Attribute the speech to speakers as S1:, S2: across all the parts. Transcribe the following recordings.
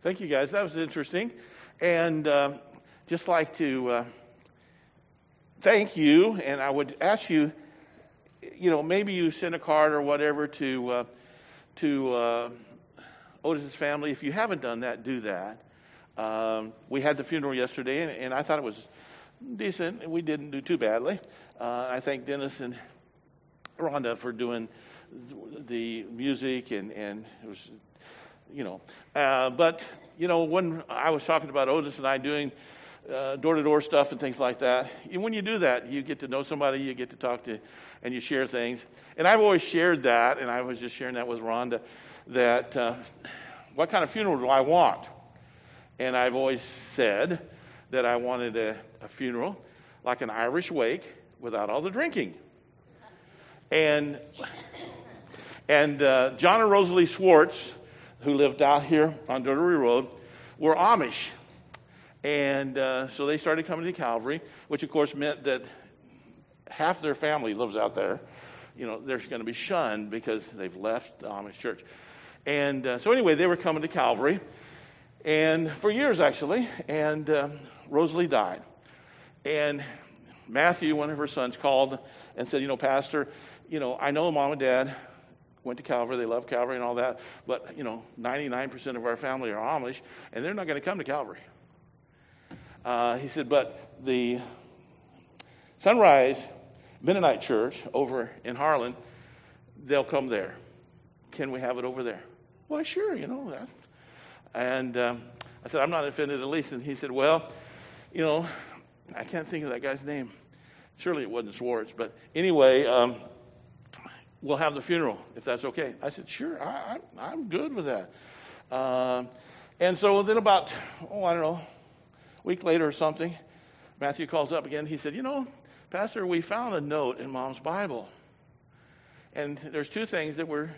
S1: Thank you, guys. That was interesting. And just like to thank you, and I would ask you, maybe you send a card or whatever to Otis's family. If you haven't done that, do that. We had the funeral yesterday, and I thought it was decent. We didn't do too badly. I thank Dennis and Rhonda for doing the music, and it was, but when I was talking about Otis and I doing door-to-door stuff and things like that, when you do that, you get to know somebody, you get to talk to, and you share things. And I've always shared that, and I was just sharing that with Rhonda, that what kind of funeral do I want? And I've always said that I wanted a funeral like an Irish wake without all the drinking. And John and Rosalie Swartz, who lived out here on Dottery Road, were Amish. And so they started coming to Calvary, which of course meant that half their family lives out there. They're going to be shunned because they've left the Amish church. And so anyway, they were coming to Calvary, and for years actually, and Rosalie died. And Matthew, one of her sons, called and said, Pastor, I know Mom and Dad went to Calvary, they love Calvary and all that, but 99% of our family are Amish, and they're not going to come to Calvary. He said, but the Sunrise Mennonite Church over in Harlan, they'll come there. Can we have it over there? Well, sure, that. And I said, I'm not offended at least. And he said, well, I can't think of that guy's name. Surely it wasn't Swartz. But anyway, we'll have the funeral, if that's okay. I said, sure, I'm good with that. And so then about, a week later or something, Matthew calls up again. He said, Pastor, we found a note in Mom's Bible. And there's two things that were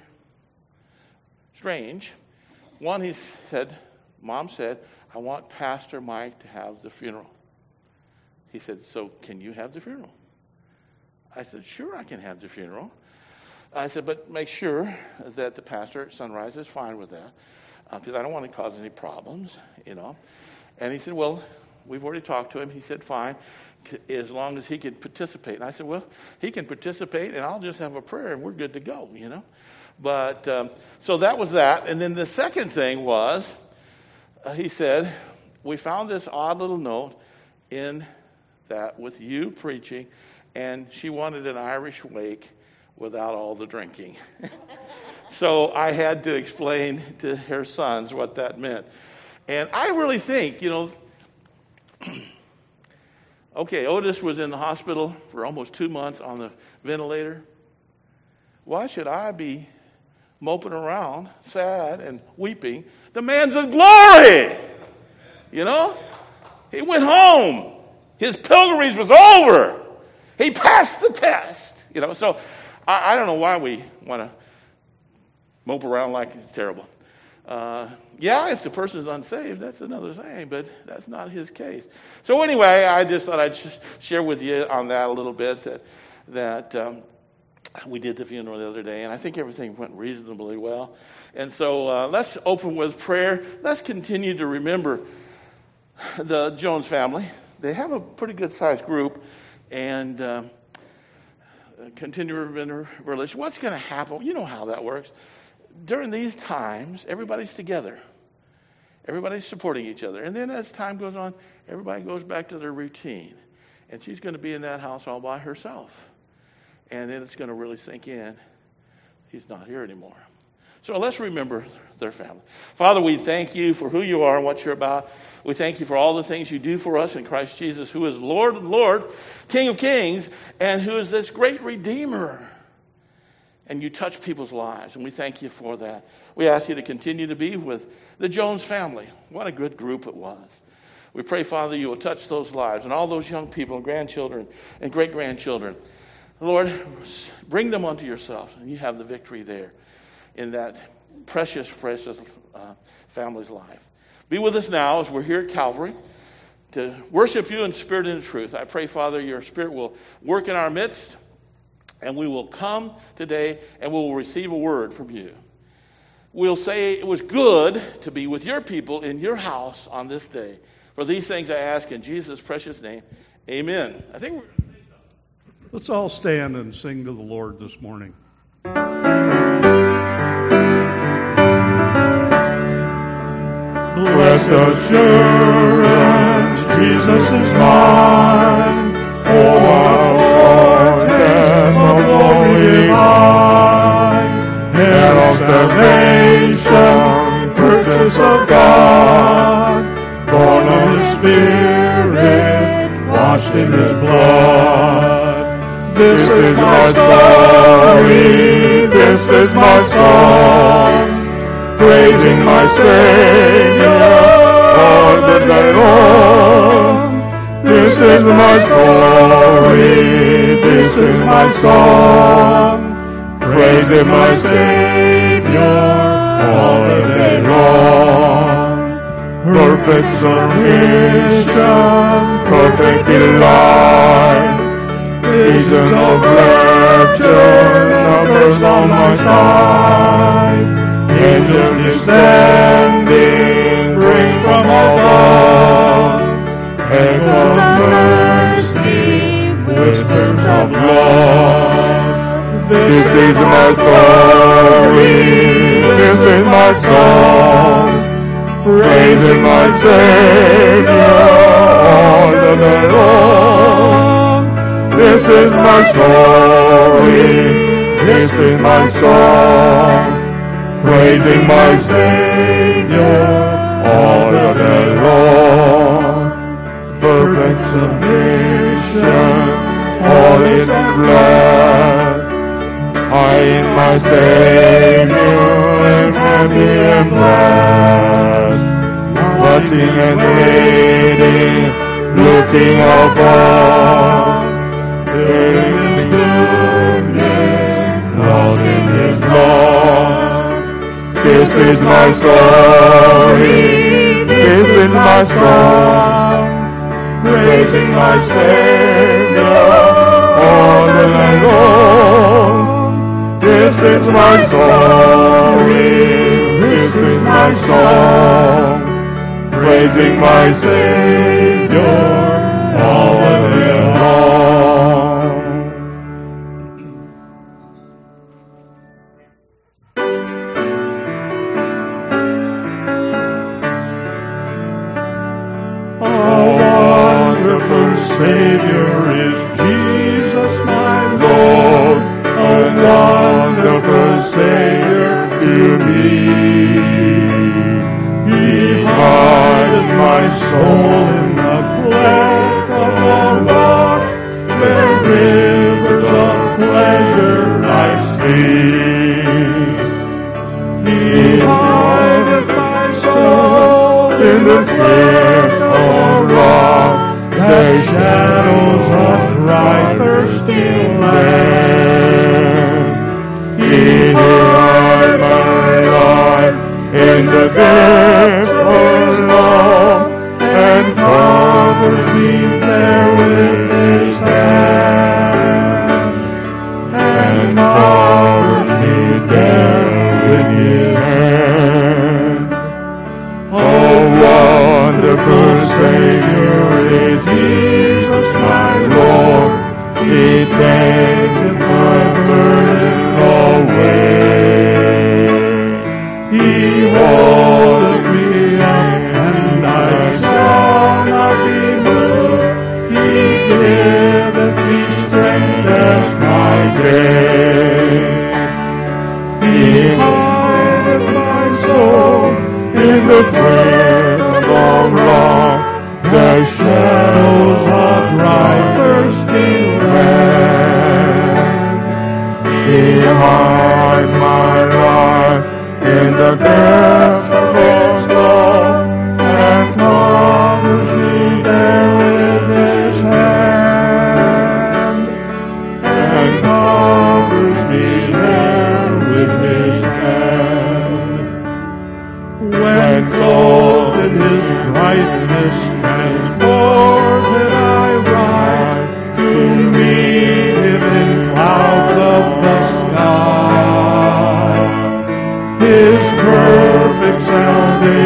S1: strange. One, Mom said, I want Pastor Mike to have the funeral. He said, so can you have the funeral? I said, sure, I can have the funeral. I said, but make sure that the pastor at Sunrise is fine with that, because I don't want to cause any problems, And he said, well, we've already talked to him. He said, fine, as long as he can participate. And I said, well, he can participate, and I'll just have a prayer, and we're good to go, But so that was that. And then the second thing was, he said, we found this odd little note in that with you preaching, and she wanted an Irish wake without all the drinking. So I had to explain to her sons what that meant. And I really think, okay, Otis was in the hospital for almost 2 months on the ventilator. Why should I be moping around, sad and weeping? The man's in glory. He went home. His pilgrimage was over. He passed the test. So I don't know why we want to mope around like it's terrible. If the person's unsaved, that's another thing, but that's not his case. So anyway, I just thought I'd share with you on that a little bit that we did the funeral the other day, and I think everything went reasonably well. And so let's open with prayer. Let's continue to remember the Jones family. They have a pretty good-sized group, and continue to remember religion. What's going to happen? You know how that works. During these times, everybody's together. Everybody's supporting each other. And then as time goes on, everybody goes back to their routine. And she's going to be in that house all by herself. And then it's going to really sink in. He's not here anymore. So let's remember their family. Father, we thank you for who you are and what you're about. We thank you for all the things you do for us in Christ Jesus, who is Lord and Lord, King of Kings, and who is this great Redeemer. And you touch people's lives, and we thank you for that. We ask you to continue to be with the Jones family. What a good group it was. We pray, Father, you will touch those lives and all those young people and grandchildren and great-grandchildren. Lord, bring them unto yourself, and you have the victory there in that precious family's life. Be with us now as we're here at Calvary to worship you in spirit and in truth. I pray, Father, your spirit will work in our midst, and we will come today and we will receive a word from you. will say it was good to be with your people in your house on this day. For these things I ask in Jesus' precious name. Amen. I think
S2: let's all stand and sing to the Lord this morning.
S3: Blessed assurance, Jesus is mine. Oh, what a foretaste of glory divine. Heir of salvation, purchase of God, born of His Spirit, washed in His blood. This is my story, this is my song, praising my Savior all the day long. This is my story, this is my song, praising my Savior all the day long. Perfect submission, perfect delight, visions of rapture, numbers on my side. Angels descending, bring from above, echoes of mercy, whispers of love. This is my story, this is my song, praising my Savior all the day long. This is my story, this is my song, praising my Savior all the day long. Perfect submission, all is blessed. I in my Savior am happy and blessed. Watching and waiting, looking above, feeling His goodness, lost in His love. This is my story, this is my song, praising my Savior all the night long. This is my story, this is my song, praising my Savior all the day long. Savior is Jesus my Lord, a wonderful Savior to me. He hideth my soul in the cleft of the rock, where rivers of pleasure I see. He hideth my soul in the cleft of the rock, the shadows of dry, thirsty land. He hid my life in the depths of His love, and covers me there with His hand, and covers me there with His hand. Oh, wonderful Savior is Jesus my Lord, He taketh my burden away. He holdeth me up, and I shall not be moved. He giveth me strength as my day. He hideth my soul in the cleft of the rock, the shadows of dry, thirsty land. He hid my life in the depths of His love, and covers me there with His hand, and covers me there with His hand. When clothed in His brightness, transported I rise to meet Him in clouds of the sky. His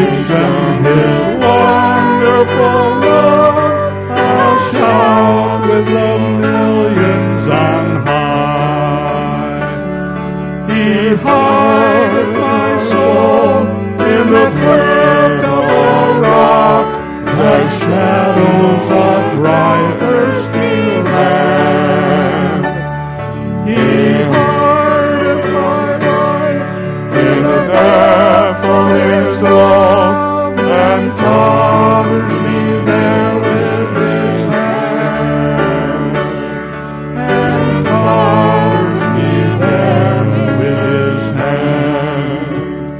S3: mention His wonderful love, I'll shout with the millions on high. He hides my soul in the cleft of a rock, like shadows of dry, thirsty land. He hides my life in the depths of His love, and covers me there with His hand, and covers me there with His hand.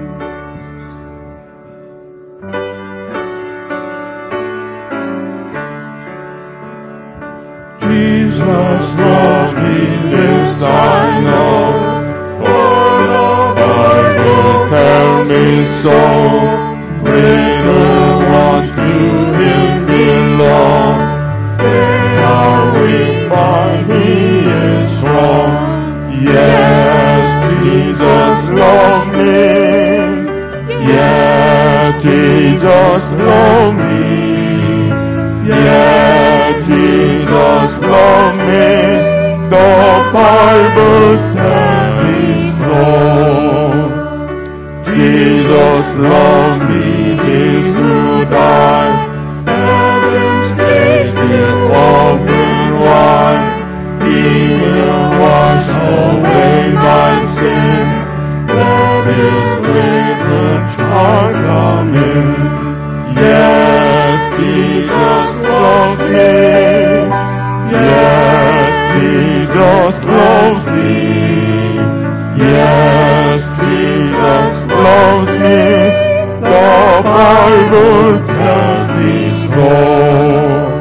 S3: Jesus loves me, this I know, for the Bible tells me so. Little ones to Him belong, they are weak, but He is strong. Yes, Jesus loves me. Yes, Jesus loves me. Yes, Jesus loves me. The Bible tells me so. Jesus loves me, His who died, heaven's gates to open wide. He will wash away my sin, let His little child come in. Yes, Jesus loves me. Yes, Jesus loves me. Yes, Jesus loves me. The Bible tells me so.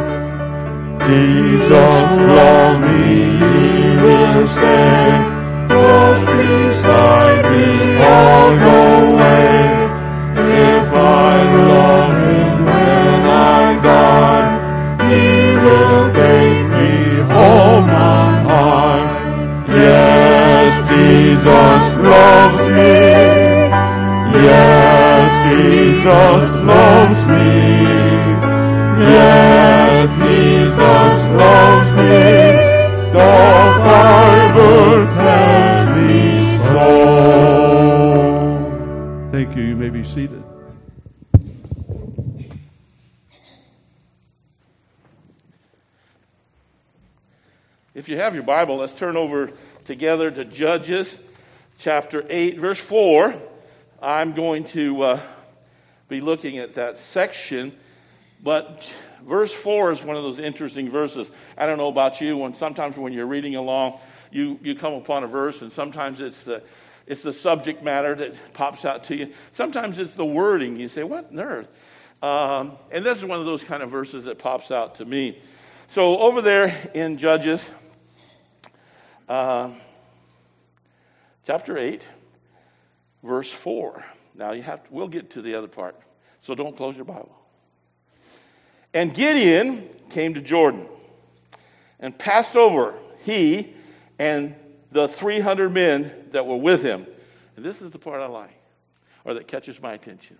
S3: Jesus loves me, He will stay close beside me all the way. If I love Him when I die, He will take me home on high. Yes, Jesus loves me. Yes, Jesus loves me. Yes, Jesus loves me. The Bible tells me so.
S2: Thank you. You may be seated.
S1: If you have your Bible, let's turn over together to Judges chapter 8, verse 4. I'm going to be looking at that section, but verse 4 is one of those interesting verses. I don't know about you, sometimes when you're reading along, you come upon a verse, and sometimes it's the subject matter that pops out to you. Sometimes it's the wording. You say, what on earth? And this is one of those kind of verses that pops out to me. So over there in Judges chapter 8, verse 4. Now we'll get to the other part, so don't close your Bible. And Gideon came to Jordan and passed over, he and the 300 men that were with him. And this is the part I like, or that catches my attention.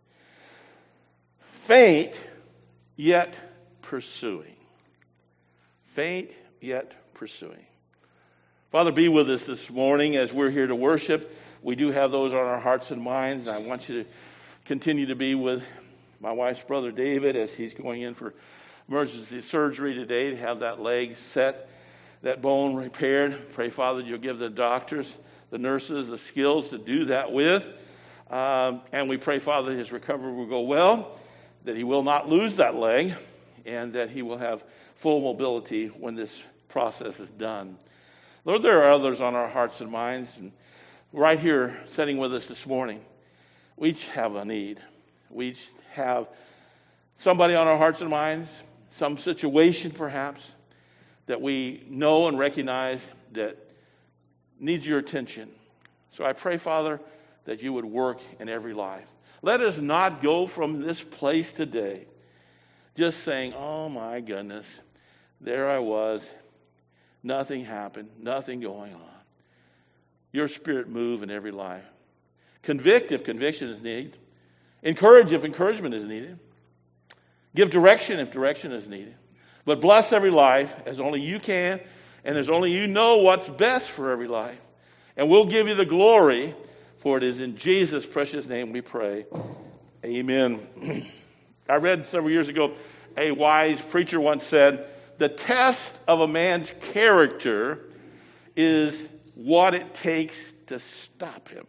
S1: Faint, yet pursuing. Faint, yet pursuing. Father, be with us this morning as we're here to worship. We do have those on our hearts and minds, and I want you to continue to be with my wife's brother David as he's going in for emergency surgery today to have that leg set, that bone repaired. Pray, Father, you'll give the doctors, the nurses, the skills to do that with. And we pray, Father, his recovery will go well, that he will not lose that leg, and that he will have full mobility when this process is done. Lord, there are others on our hearts and minds, and right here sitting with us this morning, we each have a need. We each have somebody on our hearts and minds, some situation perhaps, that we know and recognize that needs your attention. So I pray, Father, that you would work in every life. Let us not go from this place today just saying, oh my goodness, there I was. Nothing happened, nothing going on. Your Spirit move in every life. Convict if conviction is needed. Encourage if encouragement is needed. Give direction if direction is needed. But bless every life as only you can, and as only you know what's best for every life. And we'll give you the glory, for it is in Jesus' precious name we pray. Amen. I read several years ago, a wise preacher once said, the test of a man's character is what it takes to stop him.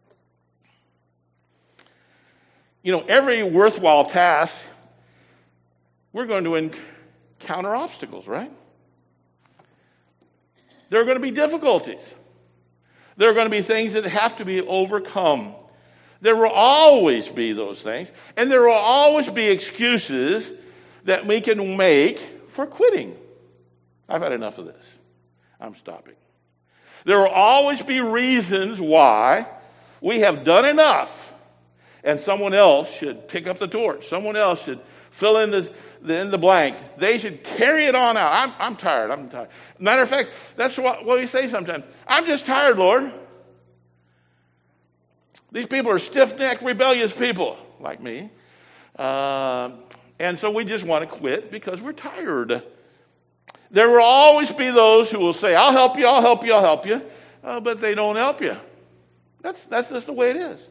S1: You know, every worthwhile task, we're going to encounter obstacles, right? There are going to be difficulties. There are going to be things that have to be overcome. There will always be those things. And there will always be excuses that we can make for quitting. I've had enough of this. I'm stopping. There will always be reasons why we have done enough and someone else should pick up the torch. Someone else should fill in the blank. They should carry it on out. I'm tired. Matter of fact, that's what we say sometimes. I'm just tired, Lord. These people are stiff-necked, rebellious people like me. And so we just want to quit because we're tired. There will always be those who will say, I'll help you. But they don't help you. That's just the way it is.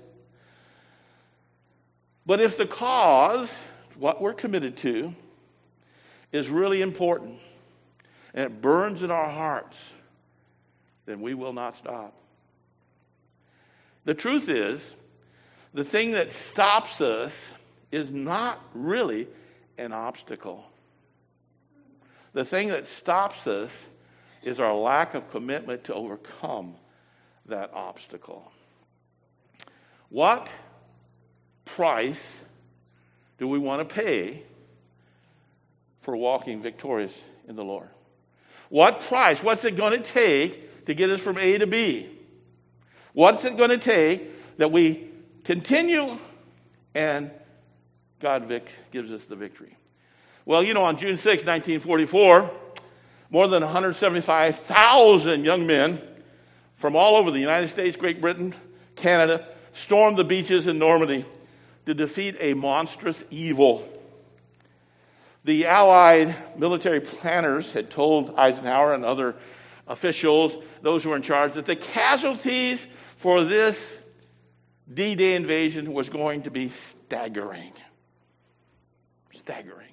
S1: But if the cause, what we're committed to, is really important, and it burns in our hearts, then we will not stop. The truth is, the thing that stops us is not really an obstacle. The thing that stops us is our lack of commitment to overcome that obstacle. What price do we want to pay for walking victorious in the Lord? What price? What's it going to take to get us from A to B? What's it going to take that we continue and God gives us the victory? Well, you know, on June 6, 1944, more than 175,000 young men from all over the United States, Great Britain, Canada, stormed the beaches in Normandy to defeat a monstrous evil. The Allied military planners had told Eisenhower and other officials, those who were in charge, that the casualties for this D-Day invasion was going to be staggering. Staggering.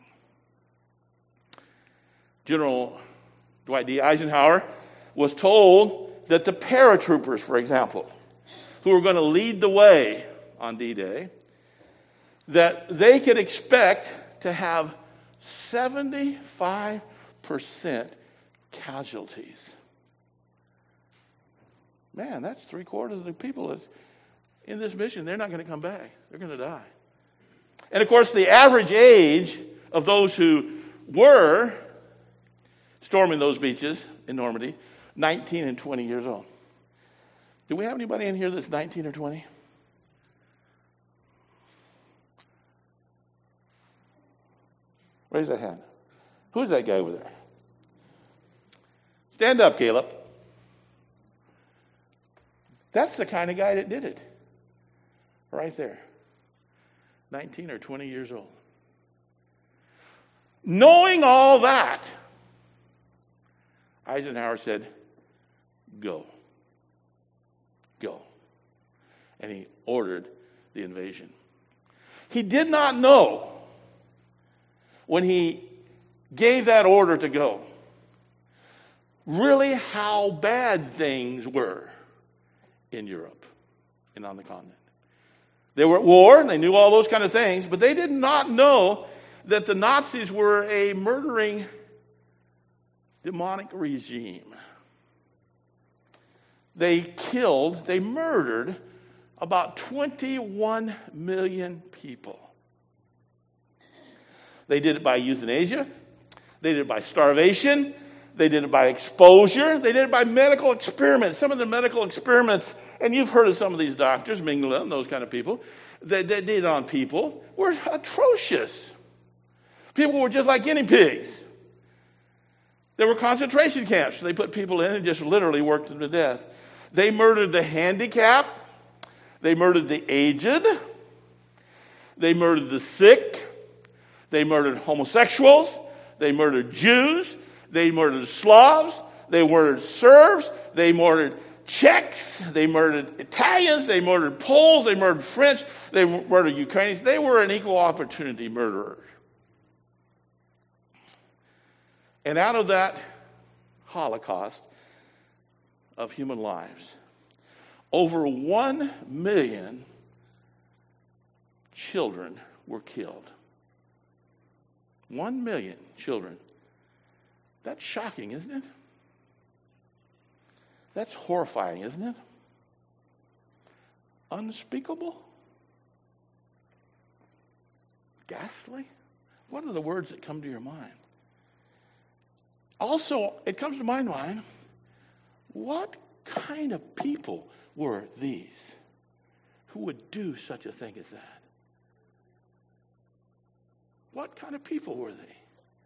S1: General Dwight D. Eisenhower was told that the paratroopers, for example, who were going to lead the way on D-Day, that they could expect to have 75% casualties. Man, that's 3/4 of the people in this mission. They're not going to come back. They're going to die. And of course, the average age of those who were storming those beaches in Normandy, 19 and 20 years old. Do we have anybody in here that's 19 or 20? Raise that hand. Who's that guy over there? Stand up, Caleb. That's the kind of guy that did it. Right there. 19 or 20 years old. Knowing all that, Eisenhower said, go. Go. And he ordered the invasion. He did not know when he gave that order to go really how bad things were in Europe and on the continent. They were at war, and they knew all those kind of things, but they did not know that the Nazis were a murdering, demonic regime. They murdered about 21 million people. They did it by euthanasia. They did it by starvation. They did it by exposure. They did it by medical experiments. Some of the medical experiments, and you've heard of some of these doctors, Mengele and those kind of people, that did on people were atrocious. People were just like guinea pigs. There were concentration camps. They put people in and just literally worked them to death. They murdered the handicapped. They murdered the aged. They murdered the sick. They murdered homosexuals. They murdered Jews. They murdered Slavs. They murdered Serbs. They murdered Czechs. They murdered Italians. They murdered Poles. They murdered French. They murdered Ukrainians. They were an equal opportunity murderer. And out of that Holocaust of human lives, over 1 million children were killed. 1 million children. That's shocking, isn't it? That's horrifying, isn't it? Unspeakable? Ghastly? What are the words that come to your mind? Also, it comes to my mind, what kind of people were these who would do such a thing as that? What kind of people were they?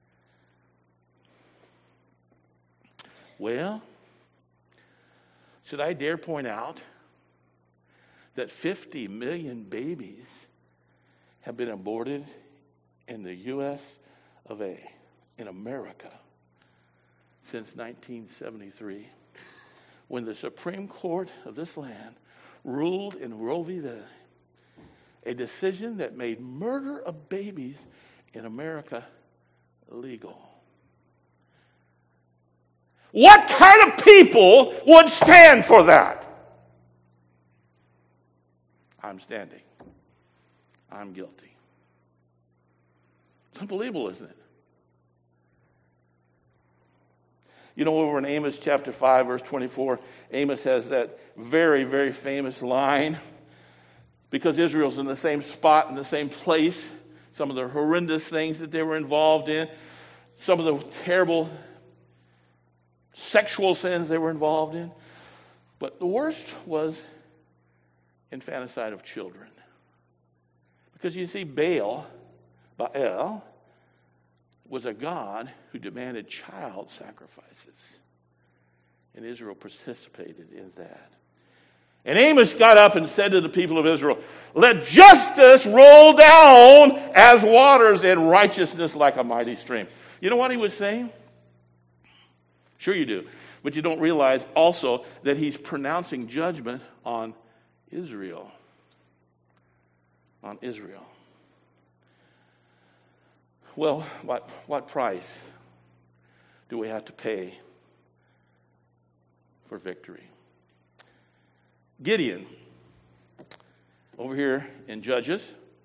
S1: Well, should I dare point out that 50 million babies have been aborted in the U.S. of A., in America, since 1973, when the Supreme Court of this land ruled in Roe v. Wade, a decision that made murder of babies in America illegal. What kind of people would stand for that? I'm standing. I'm guilty. It's unbelievable, isn't it? You know, over in Amos chapter 5, verse 24, Amos has that very, very famous line, because Israel's in the same spot, in the same place, some of the horrendous things that they were involved in, some of the terrible sexual sins they were involved in. But the worst was infanticide of children. Because you see, Baal was a god who demanded child sacrifices. And Israel participated in that. And Amos got up and said to the people of Israel, "Let justice roll down as waters and righteousness like a mighty stream." You know what he was saying? Sure you do. But you don't realize also that he's pronouncing judgment on Israel. On Israel. Well, what price do we have to pay for victory? Gideon, over here in Judges,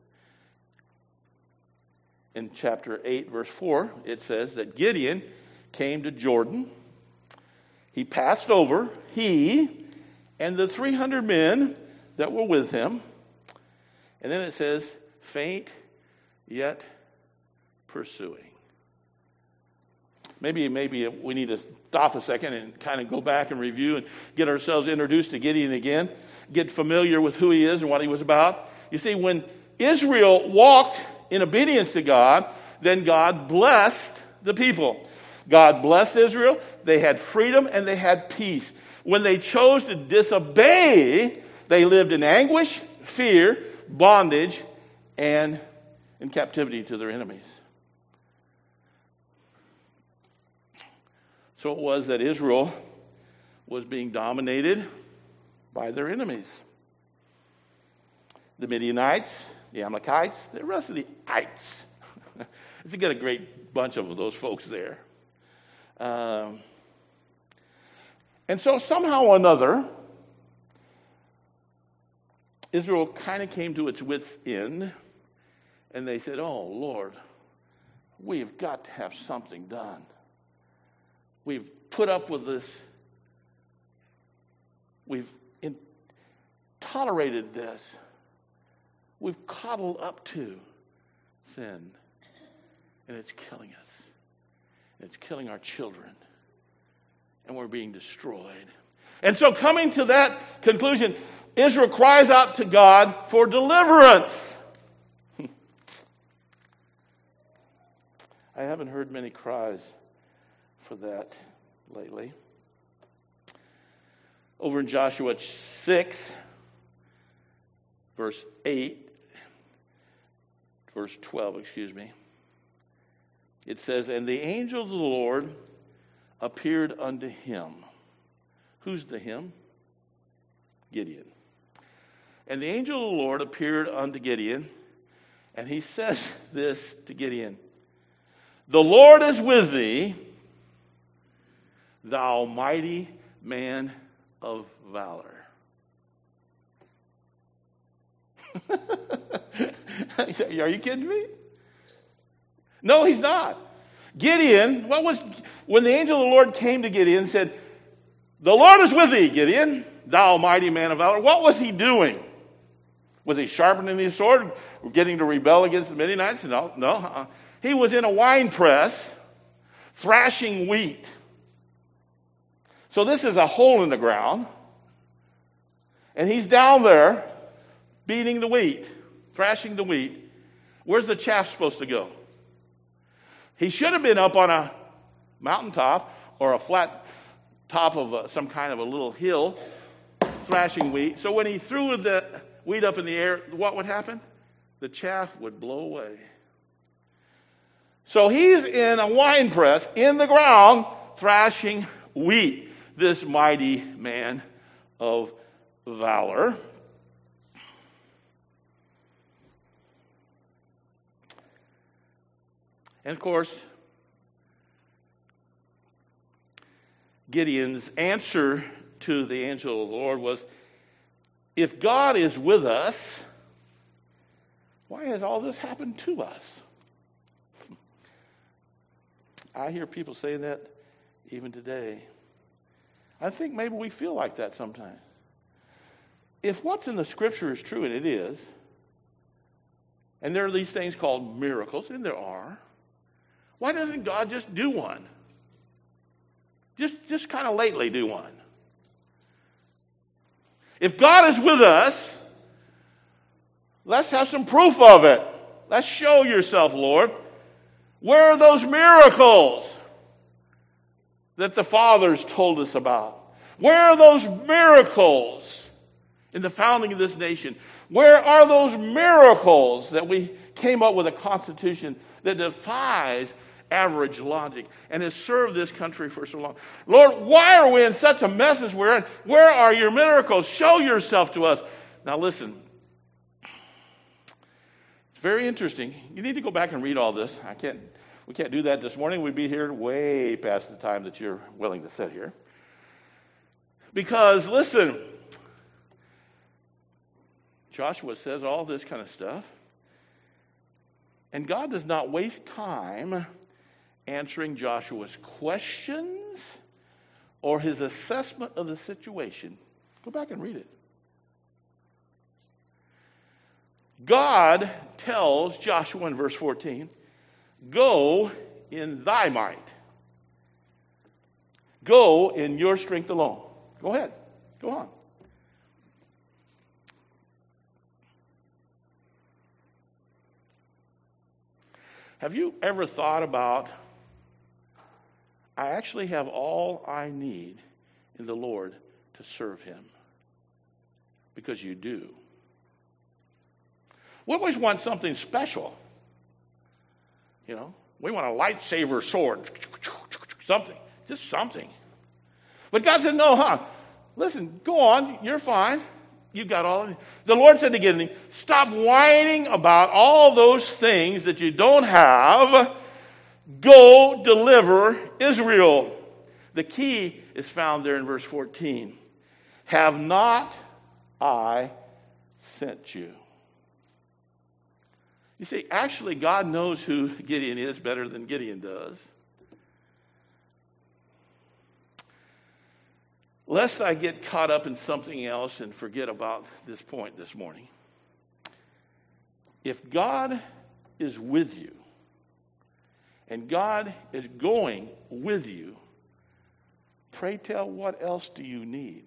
S1: in chapter 8, verse 4, it says that Gideon came to Jordan. He passed over, he and the 300 men that were with him. And then it says, faint yet pursuing. Maybe we need to stop a second and kind of go back and review and get ourselves introduced to Gideon again, get familiar with who he is and what he was about. You see, when Israel walked in obedience to God, then God blessed the people. God blessed Israel. They had freedom and they had peace. When they chose to disobey, they lived in anguish, fear, bondage, and in captivity to their enemies. So it was that Israel was being dominated by their enemies. The Midianites, the Amalekites, the rest of the ites. You get a great bunch of those folks there. And so somehow or another, Israel kind of came to its wits' end, and they said, "Oh, Lord, we've got to have something done. We've put up with this. We've tolerated this. We've coddled up to sin, and it's killing us. It's killing our children, and we're being destroyed." And so coming to that conclusion, Israel cries out to God for deliverance. I haven't heard many cries for that lately. Over in Joshua 6, verse 8, verse 12, it says, "And the angel of the Lord appeared unto him." Who's the him? Gideon. "And the angel of the Lord appeared unto Gideon, and he says this to Gideon, The Lord is with thee, thou mighty man of valor." Are you kidding me? No, he's not. Gideon, when the angel of the Lord came to Gideon and said, "The Lord is with thee, Gideon, thou mighty man of valor," what was he doing? Was he sharpening his sword, getting to rebel against the Midianites? No. He was in a wine press, thrashing wheat. So this is a hole in the ground, and he's down there beating the wheat, thrashing the wheat. Where's the chaff supposed to go? He should have been up on a mountaintop or a flat top of some kind of a little hill, thrashing wheat. So when he threw the wheat up in the air, what would happen? The chaff would blow away. So he's in a wine press in the ground, thrashing wheat, this mighty man of valor. And of course, Gideon's answer to the angel of the Lord was, if God is with us, why has all this happened to us? I hear people saying that even today. I think maybe we feel like that sometimes. If what's in the Scripture is true, and it is, and there are these things called miracles, and there are, why doesn't God just do one? Just kind of lately do one. If God is with us, let's have some proof of it. Let's show yourself, Lord. Where are those miracles that the fathers told us about? Where are those miracles in the founding of this nation? Where are those miracles that we came up with a constitution that defies average logic and has served this country for so long? Lord, why are we in such a mess as we're in? Where are your miracles? Show yourself to us. Now listen, it's very interesting. You need to go back and read all this. We can't do that this morning. We'd be here way past the time that you're willing to sit here. Because listen, Joshua says all this kind of stuff, and God does not waste time answering Joshua's questions or his assessment of the situation. Go back and read it. God tells Joshua in verse 14, go in thy might. Go in your strength alone. Go ahead. Go on. Have you ever thought about, I actually have all I need in the Lord to serve him? Because you do. We always want something special. You know, we want a lightsaber sword. Something. Just something. But God said, no, listen, go on. You're fine. You got all of it. The Lord said to Gideon, stop whining about all those things that you don't have. Go deliver Israel. The key is found there in verse 14. Have not I sent you? You see, actually, God knows who Gideon is better than Gideon does. Lest I get caught up in something else and forget about this point this morning. If God is with you, and God is going with you, pray tell, what else do you need?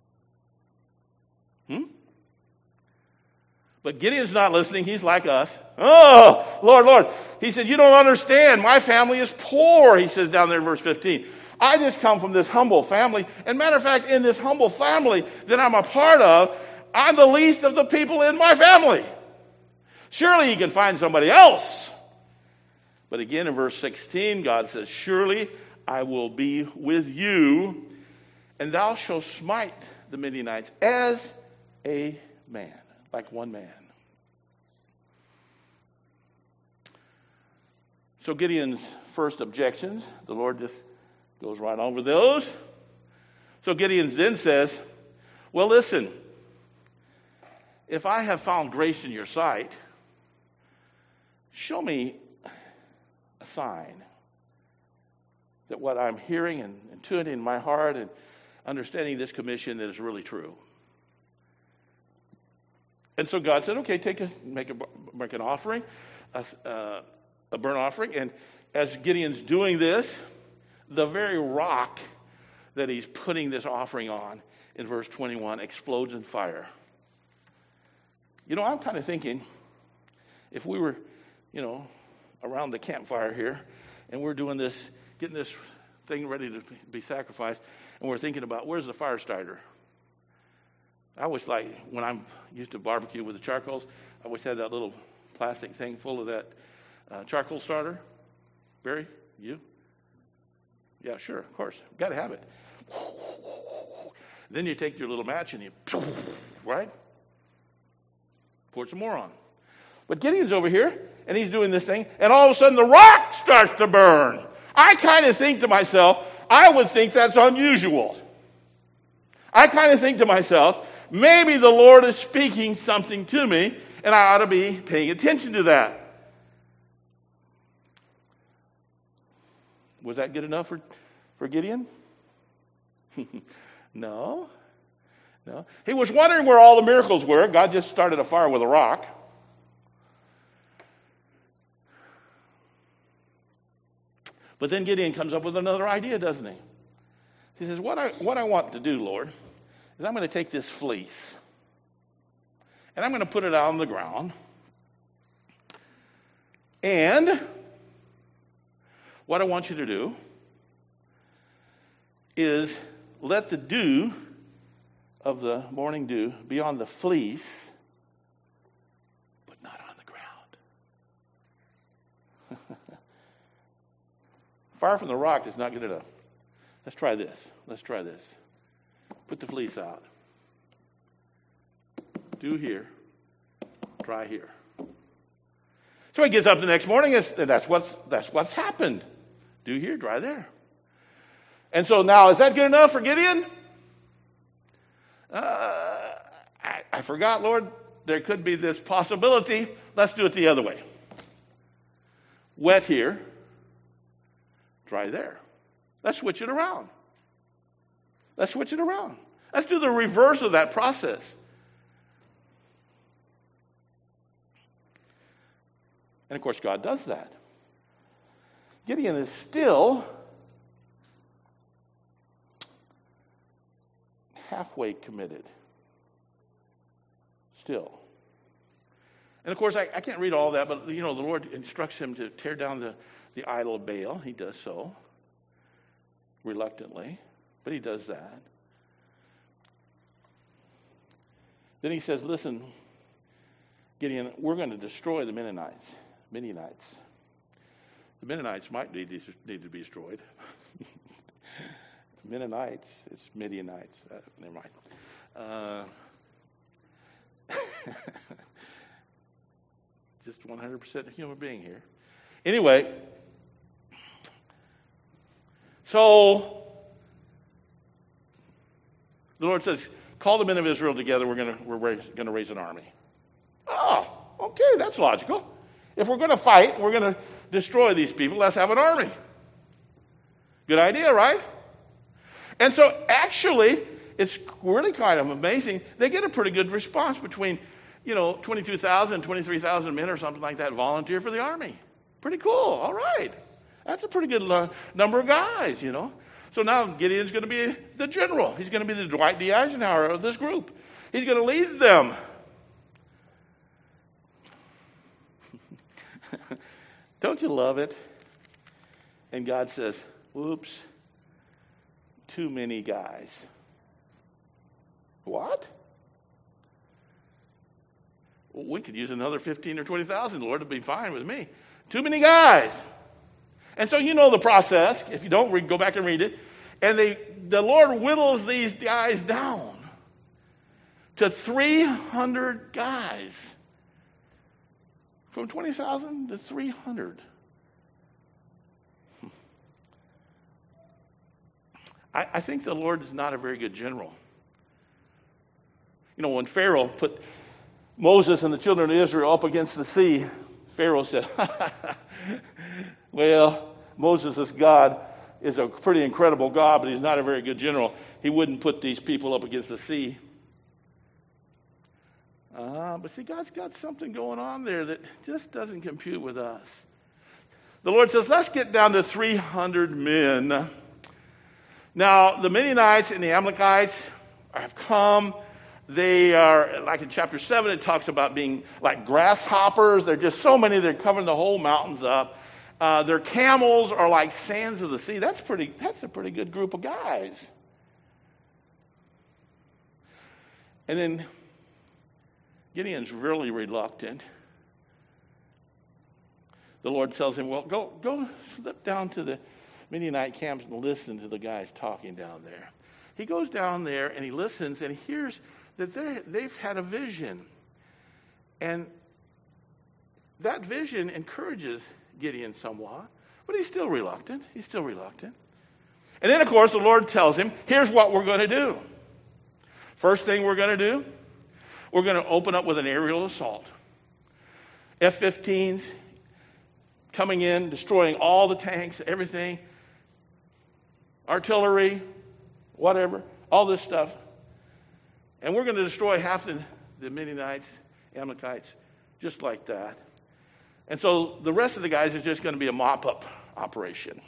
S1: But Gideon's not listening. He's like us. Oh, Lord. He said, you don't understand. My family is poor, he says down there in verse 15. I just come from this humble family. And matter of fact, in this humble family that I'm a part of, I'm the least of the people in my family. Surely he can find somebody else. But again, in verse 16, God says, surely I will be with you, and thou shalt smite the Midianites as a man, like one man. So Gideon's first objections, the Lord just goes right over those. So Gideon then says, well, listen, if I have found grace in your sight, show me a sign that what I'm hearing and intuiting in my heart and understanding this commission is really true. And so God said, okay, make an offering, a burnt offering. And as Gideon's doing this, the very rock that he's putting this offering on in verse 21 explodes in fire. You know, I'm kind of thinking, if we were, around the campfire here, and we're doing this, getting this thing ready to be sacrificed, and we're thinking about, where's the fire starter? I always like, when I'm used to barbecue with the charcoals, I always had that little plastic thing full of that charcoal starter. Barry, you? Yeah, sure, of course. Got to have it. Then you take your little match and you, right? Pour some more on. But Gideon's over here, and he's doing this thing, and all of a sudden the rock starts to burn. I kind of think to myself, I would think that's unusual. I kind of think to myself, maybe the Lord is speaking something to me, and I ought to be paying attention to that. Was that good enough for Gideon? No. He was wondering where all the miracles were. God just started a fire with a rock. But then Gideon comes up with another idea, doesn't he? He says, what I want to do, Lord, is I'm going to take this fleece, and I'm going to put it out on the ground, and what I want you to do is let the dew of the morning dew be on the fleece, but not on the ground. Fire from the rock is not good enough. Let's try this. Put the fleece out. Dew here, dry here. So he gets up the next morning, and that's what's happened. Dew here, dry there. And so now, is that good enough for Gideon? I forgot, Lord. There could be this possibility. Let's do it the other way. Wet here, dry there. Let's switch it around. Let's do the reverse of that process. And of course, God does that. Gideon is still halfway committed. Still. And of course, I can't read all that, but the Lord instructs him to tear down the idol of Baal. He does so. Reluctantly. But he does that. Then he says, listen, Gideon, we're going to destroy the Midianites. The Mennonites might need to be destroyed. Mennonites, it's Midianites. Never mind. Just 100% human being here. Anyway, so the Lord says, call the men of Israel together. We're going to raise an army. Oh, okay, that's logical. If we're going to fight, we're going to destroy these people, let's have an army. Good idea, right? And so actually, it's really kind of amazing. They get a pretty good response between, 22,000 and 23,000 men or something like that volunteer for the army. Pretty cool. All right. That's a pretty good number of guys, So now Gideon's going to be the general. He's going to be the Dwight D. Eisenhower of this group. He's going to lead them. Don't you love it? And God says, whoops, too many guys. What? we could use another 15 or 20,000. The Lord would be fine with me. Too many guys. And so you know the process. If you don't, go back and read it. And the Lord whittles these guys down to 300 guys. From 20,000 to 300. I think the Lord is not a very good general. You know, when Pharaoh put Moses and the children of Israel up against the sea, Pharaoh said, well, Moses' God is a pretty incredible God, but he's not a very good general. He wouldn't put these people up against the sea. But see, God's got something going on there that just doesn't compute with us. The Lord says, let's get down to 300 men. Now, the Midianites and the Amalekites have come. They are, like in chapter 7, it talks about being like grasshoppers. They're just so many, they're covering the whole mountains up. Their camels are like sands of the sea. That's a pretty good group of guys. And then Gideon's really reluctant. The Lord tells him, well, go slip down to the Midianite camps and listen to the guys talking down there. He goes down there and he listens and he hears that they've had a vision. And that vision encourages Gideon somewhat, but he's still reluctant. And then, of course, the Lord tells him, here's what we're going to do. First thing we're going to do, we're going to open up with an aerial assault. F-15s coming in, destroying all the tanks, everything. Artillery, whatever, all this stuff. And we're going to destroy half the Midianites, Amalekites, just like that. And so the rest of the guys is just going to be a mop-up operation.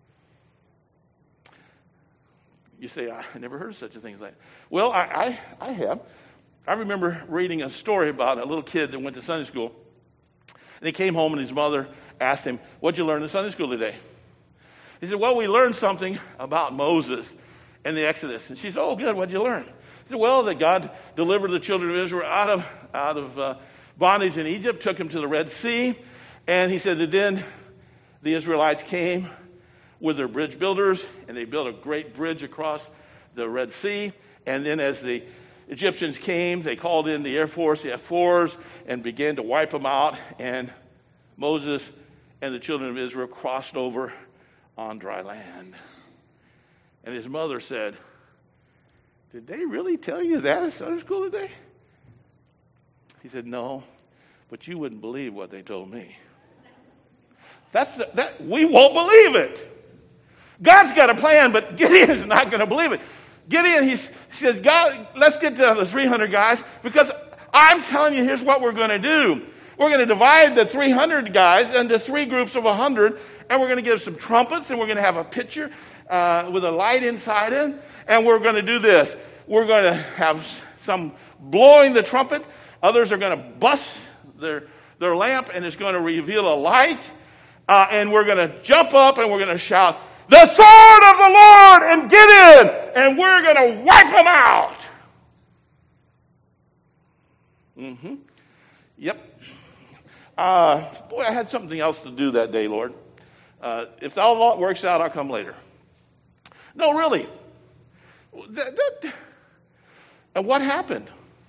S1: You say, I never heard of such a thing as that. Well, I have. I remember reading a story about a little kid that went to Sunday school. And he came home and his mother asked him, what'd you learn in Sunday school today? He said, well, we learned something about Moses and the Exodus. And she said, oh, good, what'd you learn? He said, well, that God delivered the children of Israel out of bondage in Egypt, took them to the Red Sea. And he said that then the Israelites came with their bridge builders, and they built a great bridge across the Red Sea. And then as the Egyptians came, they called in the Air Force, the F-4s, and began to wipe them out. And Moses and the children of Israel crossed over on dry land. And his mother said, did they really tell you that at Sunday school today? He said, no, but you wouldn't believe what they told me. We won't believe it. God's got a plan, but Gideon's not going to believe it. Gideon, he said, God, let's get down to 300 guys, because I'm telling you, here's what we're going to do. We're going to divide the 300 guys into 3 groups of 100, and we're going to give some trumpets, and we're going to have a pitcher with a light inside it, and we're going to do this. We're going to have some blowing the trumpet. Others are going to bust their lamp, and it's going to reveal a light. And we're going to jump up, and we're going to shout, the sword of the Lord, and get in, and we're going to wipe them out. Yep. Boy, I had something else to do that day, Lord. If all that works out, I'll come later. No, really. And what happened?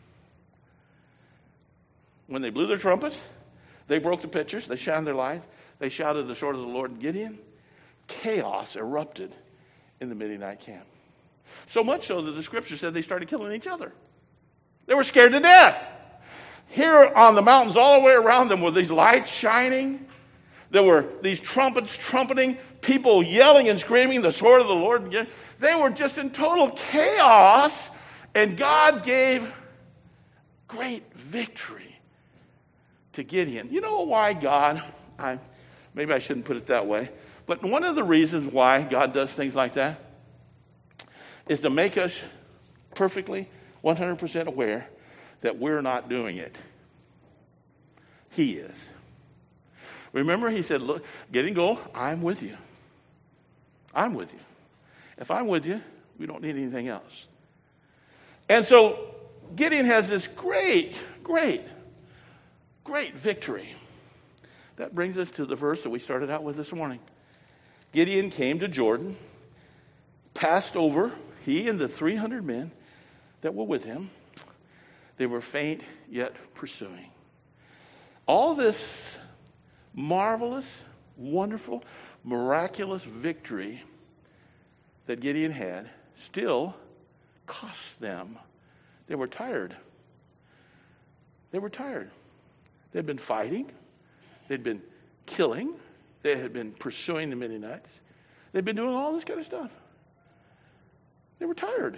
S1: When they blew their trumpets, they broke the pitchers, they shined their lights, they shouted the sword of the Lord and Gideon. Chaos erupted in the Midianite camp. So much so that the scripture said they started killing each other. They were scared to death. Here on the mountains all the way around them were these lights shining. There were these trumpets trumpeting, people yelling and screaming, the sword of the Lord. They were just in total chaos, and God gave great victory to Gideon. You know why God, maybe I shouldn't put it that way, but one of the reasons why God does things like that is to make us perfectly 100% aware that we're not doing it. He is. Remember, he said, look, Gideon, go, I'm with you. I'm with you. If I'm with you, we don't need anything else. And so Gideon has this great Great victory. That brings us to the verse that we started out with this morning. Gideon came to Jordan, passed over, he and the 300 men that were with him. They were faint yet pursuing. All this marvelous, wonderful, miraculous victory that Gideon had still cost them. They were tired. They were tired. They'd been fighting. They'd been killing. They had been pursuing the Midianites. They'd been doing all this kind of stuff. They were tired.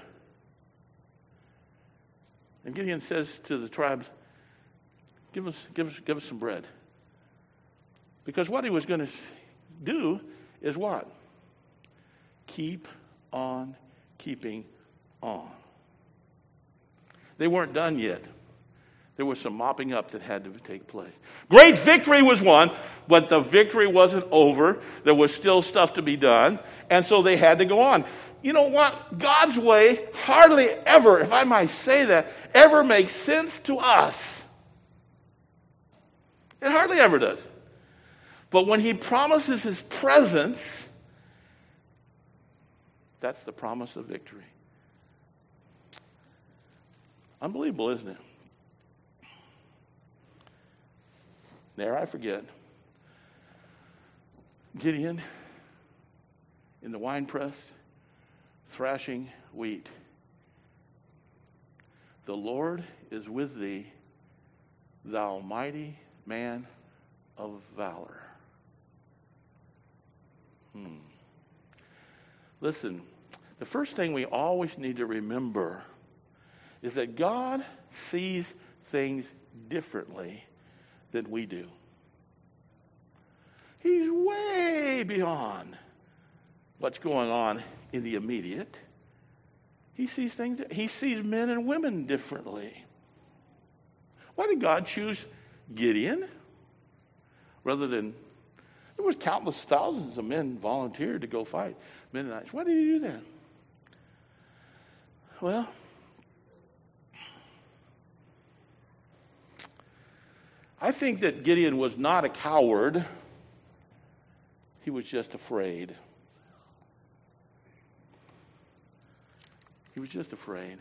S1: And Gideon says to the tribes, give us some bread. Because what he was going to do is what? Keep on keeping on. They weren't done yet. There was some mopping up that had to take place. Great victory was won, but the victory wasn't over. There was still stuff to be done, and so they had to go on. You know what? God's way hardly ever, if I might say that, ever makes sense to us. It hardly ever does. But when he promises his presence, that's the promise of victory. Unbelievable, isn't it? There I forget. Gideon in the winepress, thrashing wheat. The Lord is with thee, thou mighty man of valor. Listen, the first thing we always need to remember is that God sees things differently than we do. He's way beyond what's going on in the immediate. He sees things. He sees men and women differently. Why did God choose Gideon rather than? There was countless thousands of men volunteered to go fight Midianites. Why did he do that? Well, I think that Gideon was not a coward. He was just afraid. He was just afraid.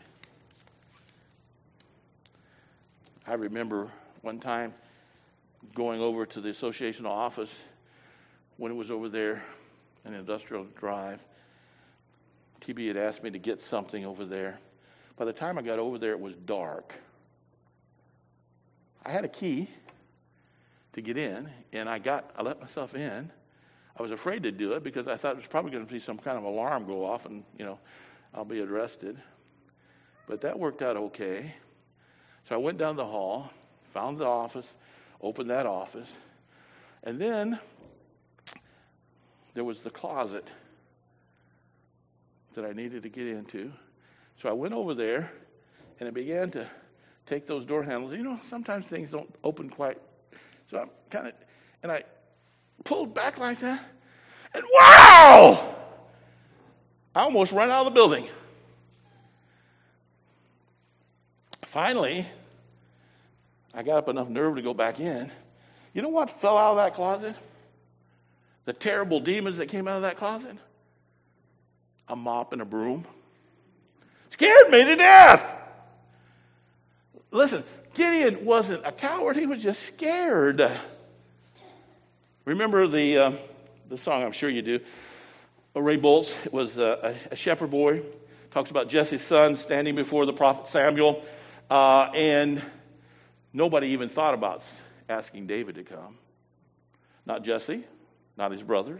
S1: I remember one time going over to the association office when it was over there in Industrial Drive. TB had asked me to get something over there. By the time I got over there, it was dark. I had a key to get in, and I let myself in. I was afraid to do it because I thought it was probably going to be some kind of alarm go off and, I'll be arrested. But that worked out okay. So I went down the hall, found the office, opened that office, and then there was the closet that I needed to get into. So I went over there, and I began to take those door handles. Sometimes things don't open quite. So I pulled back like that, and wow! I almost ran out of the building. Finally, I got up enough nerve to go back in. You know what fell out of that closet? The terrible demons that came out of that closet? A mop and a broom. Scared me to death. Listen, Gideon wasn't a coward. He was just scared. Remember the song, I'm sure you do. Ray Boltz was a shepherd boy. Talks about Jesse's son standing before the prophet Samuel. And nobody even thought about asking David to come. Not Jesse, not his brothers.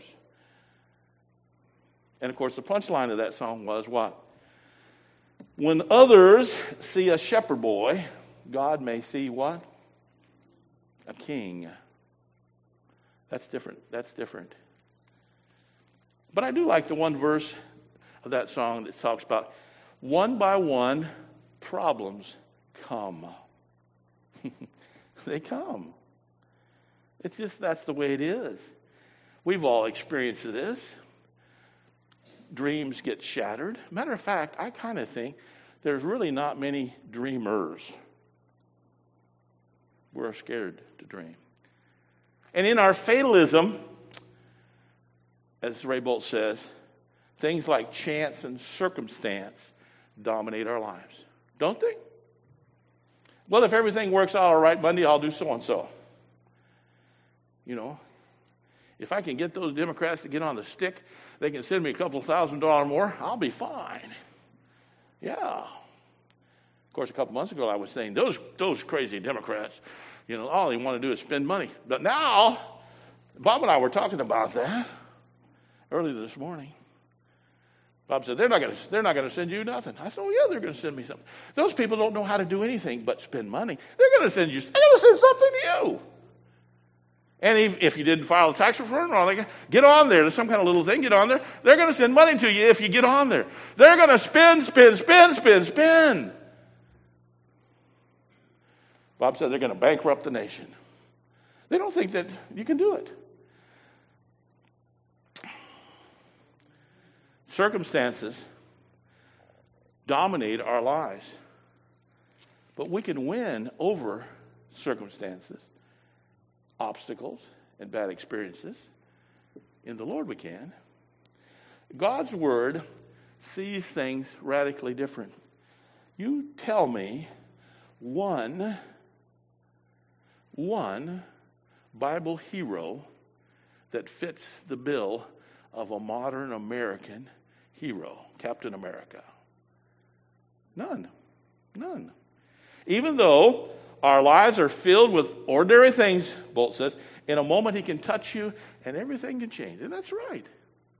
S1: And of course, the punchline of that song was what? When others see a shepherd boy, God may see what? A king. That's different. That's different. But I do like the one verse of that song that talks about one by one problems come. They come. It's just that's the way it is. We've all experienced this. Dreams get shattered. Matter of fact, I kind of think there's really not many dreamers. We're scared to dream. And in our fatalism, as Ray Boltz says, things like chance and circumstance dominate our lives. Don't they? Well, if everything works out all right Monday, I'll do so-and-so. If I can get those Democrats to get on the stick, they can send me a couple $1,000 more, I'll be fine. Yeah. Of course, a couple months ago, I was saying, those crazy Democrats, all they want to do is spend money. But now, Bob and I were talking about that early this morning. Bob said, they're not going to send you nothing. I said, oh, yeah, they're going to send me something. Those people don't know how to do anything but spend money. They're going to send something to you. And if you didn't file a tax return, get on there. There's some kind of little thing, get on there. They're going to send money to you if you get on there. They're going to spend. Bob said they're going to bankrupt the nation. They don't think that you can do it. Circumstances dominate our lives. But we can win over circumstances, obstacles, and bad experiences. In the Lord we can. God's Word sees things radically different. You tell me one Bible hero that fits the bill of a modern American hero, Captain America. None. Even though our lives are filled with ordinary things, Boltz says, in a moment he can touch you and everything can change. And that's right.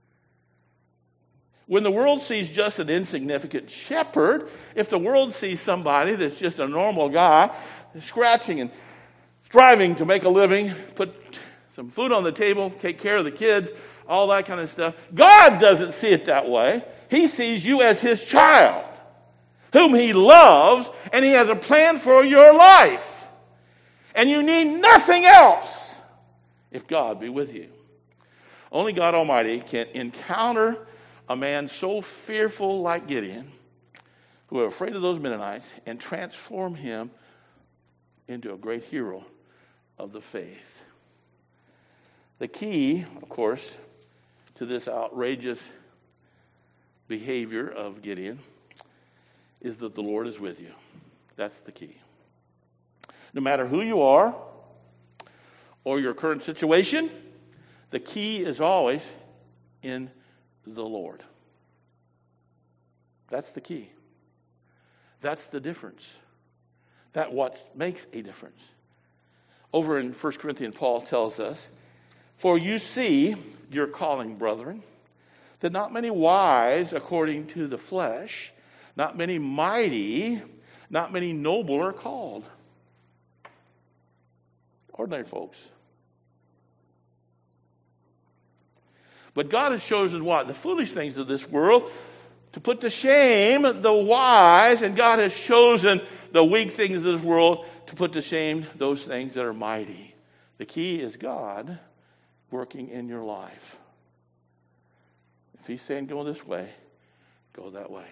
S1: When the world sees just an insignificant shepherd, if the world sees somebody that's just a normal guy, scratching and striving to make a living, put some food on the table, take care of the kids, all that kind of stuff, God doesn't see it that way. He sees you as his child, whom he loves, and he has a plan for your life. And you need nothing else if God be with you. Only God Almighty can encounter a man so fearful like Gideon, who are afraid of those Mennonites, and transform him into a great hero of the faith. The key, of course, to this outrageous behavior of Gideon is that the Lord is with you. That's the key. No matter who you are or your current situation, the key is always in the Lord. That's the key. That's the difference. That's what makes a difference. Over in 1 Corinthians, Paul tells us, for you see your calling, brethren, that not many wise according to the flesh, not many mighty, not many noble are called. Ordinary folks. But God has chosen what? The foolish things of this world to put to shame the wise, and God has chosen the weak things of this world to put to shame those things that are mighty. The key is God working in your life. If he's saying go this way, go that way.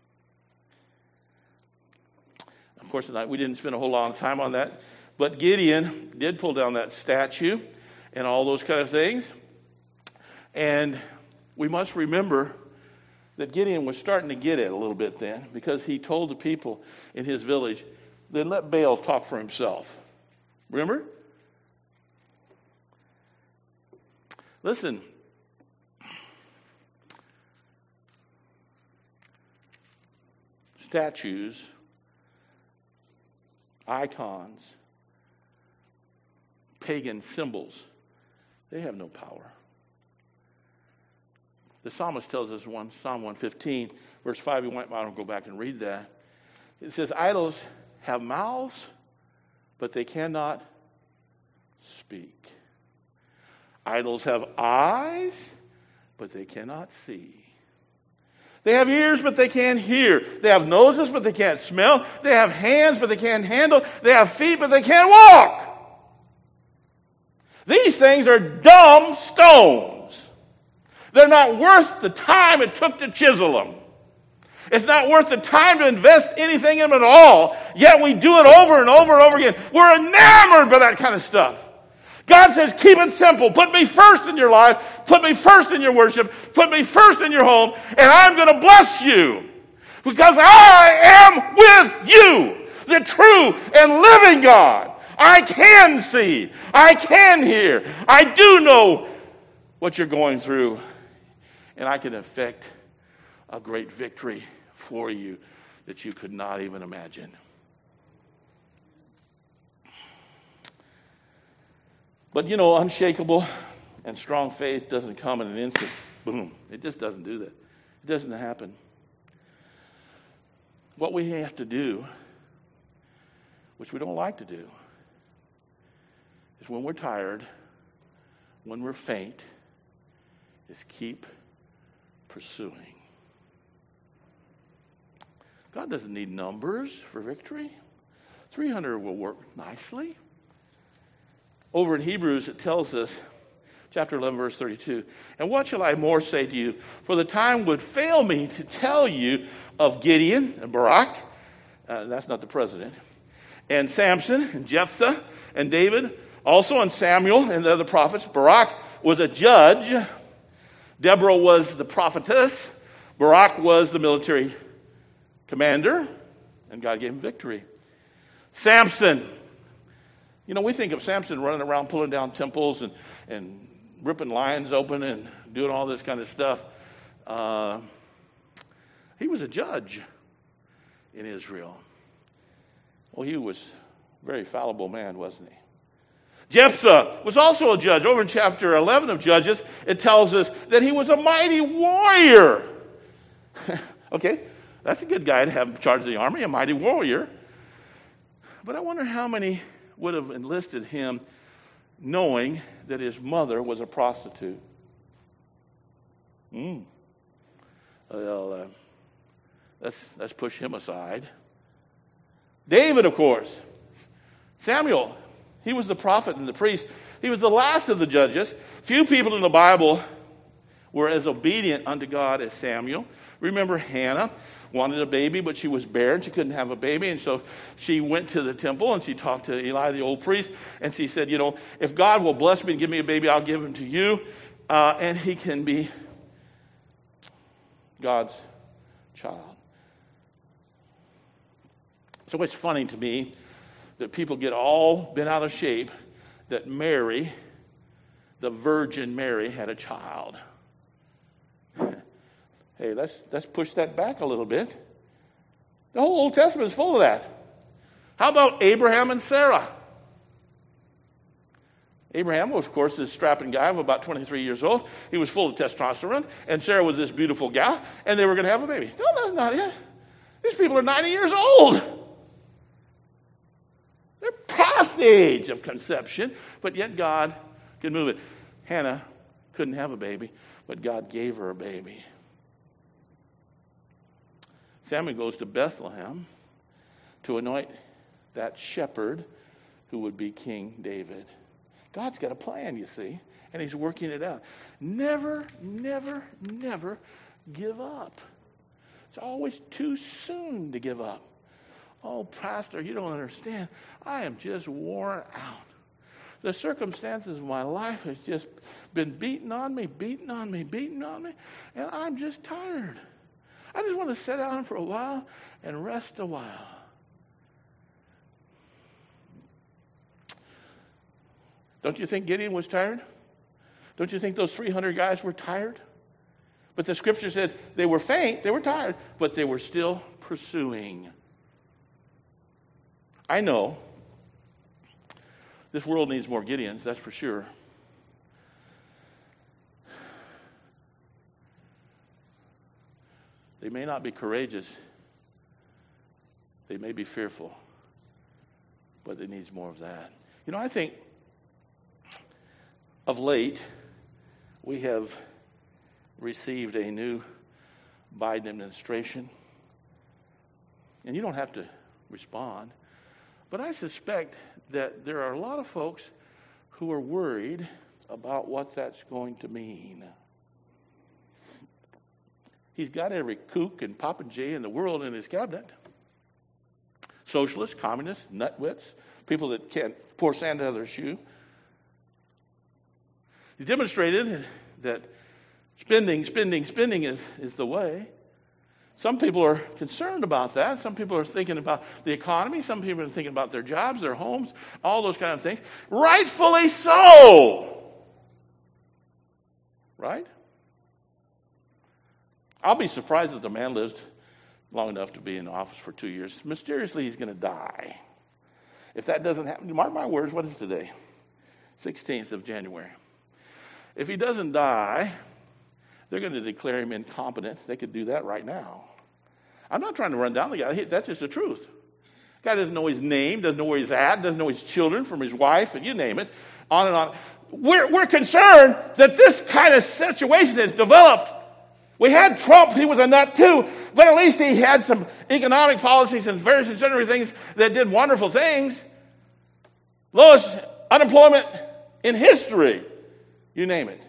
S1: Of course, tonight we didn't spend a whole long time on that, but Gideon did pull down that statue and all those kind of things. And we must remember that Gideon was starting to get it a little bit then, because he told the people in his village, then let Baal talk for himself. Remember? Listen. Statues, icons, pagan symbols, they have no power. The psalmist tells us Psalm 115, verse 5, I don't go back and read that. It says, idols have mouths, but they cannot speak. Idols have eyes, but they cannot see. They have ears, but they can't hear. They have noses, but they can't smell. They have hands, but they can't handle. They have feet, but they can't walk. These things are dumb stones. They're not worth the time it took to chisel them. It's not worth the time to invest anything in them at all. Yet we do it over and over and over again. We're enamored by that kind of stuff. God says, keep it simple. Put me first in your life. Put me first in your worship. Put me first in your home. And I'm going to bless you. Because I am with you, the true and living God. I can see. I can hear. I do know what you're going through. And I can effect a great victory for you that you could not even imagine. But unshakable and strong faith doesn't come in an instant. Boom. It just doesn't do that. It doesn't happen. What we have to do, which we don't like to do, is when we're tired, when we're faint, is keep pursuing. God doesn't need numbers for victory. 300 will work nicely. Over in Hebrews, it tells us, chapter 11, verse 32, and what shall I more say to you? For the time would fail me to tell you of Gideon and Barak, that's not the president, and Samson and Jephthah and David, also and Samuel and the other prophets. Barak was a judge. Deborah was the prophetess. Barak was the military commander, and God gave him victory. Samson. We think of Samson running around pulling down temples and ripping lions open and doing all this kind of stuff. He was a judge in Israel. Well, he was a very fallible man, wasn't he? Jephthah was also a judge. Over in chapter 11 of Judges, it tells us that he was a mighty warrior. Okay, that's a good guy to have in charge of the army, a mighty warrior. But I wonder how many would have enlisted him knowing that his mother was a prostitute. Well, let's push him aside. David, of course. Samuel, he was the prophet and the priest. He was the last of the judges. Few people in the Bible were as obedient unto God as Samuel. Remember Hannah wanted a baby, but she was barren. She couldn't have a baby, and so she went to the temple, and she talked to Eli, the old priest, and she said, if God will bless me and give me a baby, I'll give him to you, and he can be God's child. So it's funny to me that people get all bent out of shape that Mary, the Virgin Mary, had a child. Hey, let's push that back a little bit. The whole Old Testament is full of that. How about Abraham and Sarah? Abraham was, of course, this strapping guy of about 23 years old. He was full of testosterone. And Sarah was this beautiful gal. And they were going to have a baby. No, that's not it. These people are 90 years old. They're past the age of conception. But yet God can move it. Hannah couldn't have a baby, but God gave her a baby. Samuel goes to Bethlehem to anoint that shepherd who would be King David. God's got a plan, you see, and he's working it out. Never, never, never give up. It's always too soon to give up. Oh, Pastor, you don't understand. I am just worn out. The circumstances of my life has just been beating on me, and I'm just tired. I just want to sit down for a while and rest a while. Don't you think Gideon was tired? Don't you think those 300 guys were tired? But the scripture said they were faint, they were tired, but they were still pursuing. I know this world needs more Gideons, that's for sure. They may not be courageous. They may be fearful. But it needs more of that. I think of late, we have received a new Biden administration. And you don't have to respond. But I suspect that there are a lot of folks who are worried about what that's going to mean. He's got every kook and popinjay in the world in his cabinet. Socialists, communists, nutwits, people that can't pour sand out of their shoe. He demonstrated that spending is the way. Some people are concerned about that. Some people are thinking about the economy. Some people are thinking about their jobs, their homes, all those kind of things. Rightfully so. Right? I'll be surprised if the man lives long enough to be in office for 2 years. Mysteriously, he's going to die. If that doesn't happen, mark my words, what is today? 16th of January. If he doesn't die, they're going to declare him incompetent. They could do that right now. I'm not trying to run down the guy. That's just the truth. The guy doesn't know his name, doesn't know where he's at, doesn't know his children from his wife, and you name it, on and on. We're concerned that this kind of situation has developed. We had Trump, he was a nut too, but at least he had some economic policies and various and things that did wonderful things. Lowest unemployment in history, you name it.